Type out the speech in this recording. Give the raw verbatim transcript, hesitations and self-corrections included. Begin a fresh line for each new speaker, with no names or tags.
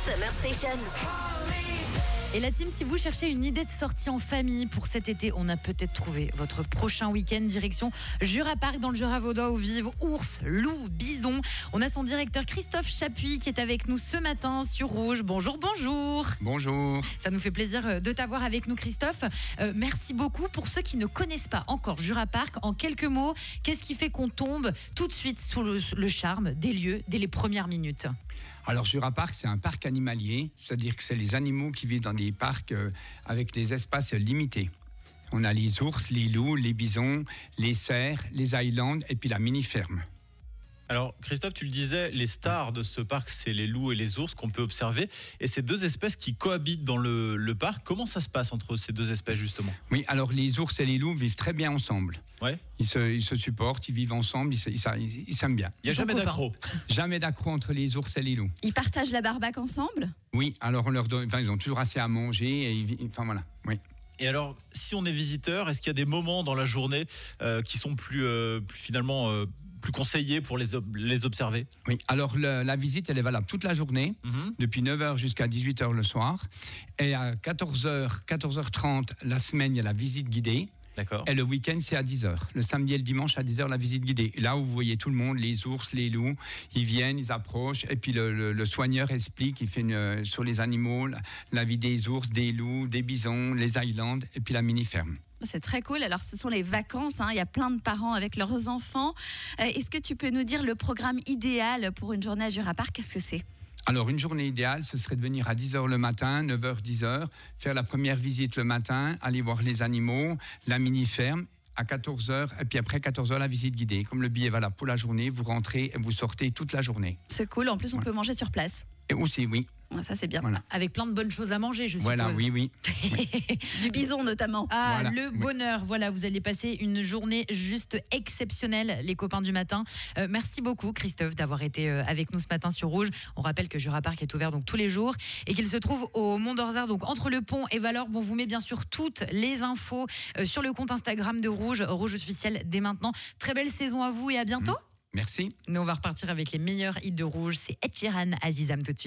Summer Station.
Et la team, si vous cherchez une idée de sortie en famille pour cet été, on a peut-être trouvé votre prochain week-end direction Jura Park dans le Jura vaudois où vivent ours, loups, bisons. On a son directeur Christophe Chapuis qui est avec nous ce matin sur Rouge. Bonjour, bonjour.
Bonjour.
Ça nous fait plaisir de t'avoir avec nous, Christophe. Euh, merci beaucoup. Pour ceux qui ne connaissent pas encore Jura Park, en quelques mots, qu'est-ce qui fait qu'on tombe tout de suite sous le, le charme des lieux dès les premières minutes ?
Alors Jura Park, c'est un parc animalier, c'est-à-dire que c'est les animaux qui vivent dans des parcs euh, avec des espaces limités. On a les ours, les loups, les bisons, les cerfs, les highlands et puis la mini-ferme.
Alors Christophe, tu le disais, les stars de ce parc, c'est les loups et les ours qu'on peut observer. Et ces deux espèces qui cohabitent dans le, le parc, comment ça se passe entre ces deux espèces justement ?
Oui, alors les ours et les loups vivent très bien ensemble.
Ouais.
Ils se, ils se supportent, ils vivent ensemble, ils, se, ils, ils, ils s'aiment bien.
Il n'y a jamais d'accro.
Jamais d'accro entre les ours et les loups.
Ils partagent la barbaque ensemble ?
Oui, alors on leur donne, enfin, ils ont toujours assez à manger. Et ils, enfin voilà, oui.
Et alors, si on est visiteur, est-ce qu'il y a des moments dans la journée euh, qui sont plus, euh, plus finalement... Euh, plus conseillé pour les, ob- les observer ?
Oui, alors le, la visite, elle est valable toute la journée,
mm-hmm.
depuis neuf heures jusqu'à dix-huit heures le soir. Et à quatorze heures, quatorze heures trente, la semaine, il y a la visite guidée.
D'accord.
Et le week-end, c'est à dix heures. Le samedi et le dimanche, à dix heures, la visite guidée. Et là où vous voyez tout le monde, les ours, les loups, ils viennent, ils approchent. Et puis le, le, le soigneur explique, il fait une, euh, sur les animaux, la, la vie des ours, des loups, des bisons, les highlands, et puis la mini-ferme.
C'est très cool. Alors, ce sont les vacances. Hein. Il y a plein de parents avec leurs enfants. Euh, est-ce que tu peux nous dire le programme idéal pour une journée à Jura Park ? Qu'est-ce que c'est ?
Alors, une journée idéale, ce serait de venir à dix heures le matin, neuf heures, dix heures, faire la première visite le matin, aller voir les animaux, la mini-ferme, à quatorze heures, et puis après quatorze heures, la visite guidée. Comme le billet va là pour la journée, vous rentrez et vous sortez toute la journée.
C'est cool. En plus, on
voilà.
peut manger sur place.
Et aussi, oui.
Ça, c'est bien.
Voilà.
Avec plein de bonnes choses à manger, je
voilà,
suppose.
oui, oui. oui.
Du bison, notamment.
Ah,
voilà.
le bonheur. Oui. Voilà, vous allez passer une journée juste exceptionnelle, les copains du matin. Euh, merci beaucoup, Christophe, d'avoir été euh, avec nous ce matin sur Rouge. On rappelle que Jura Park est ouvert donc tous les jours et qu'il se trouve au Mont d'Orzard, donc entre le pont et Valorbe. On vous met bien sûr toutes les infos euh, sur le compte Instagram de Rouge, Rouge officiel dès maintenant. Très belle saison à vous et à bientôt.
Mmh. Merci.
Nous, on va repartir avec les meilleurs hits de Rouge. C'est Ed Sheeran, Azizam tout de suite.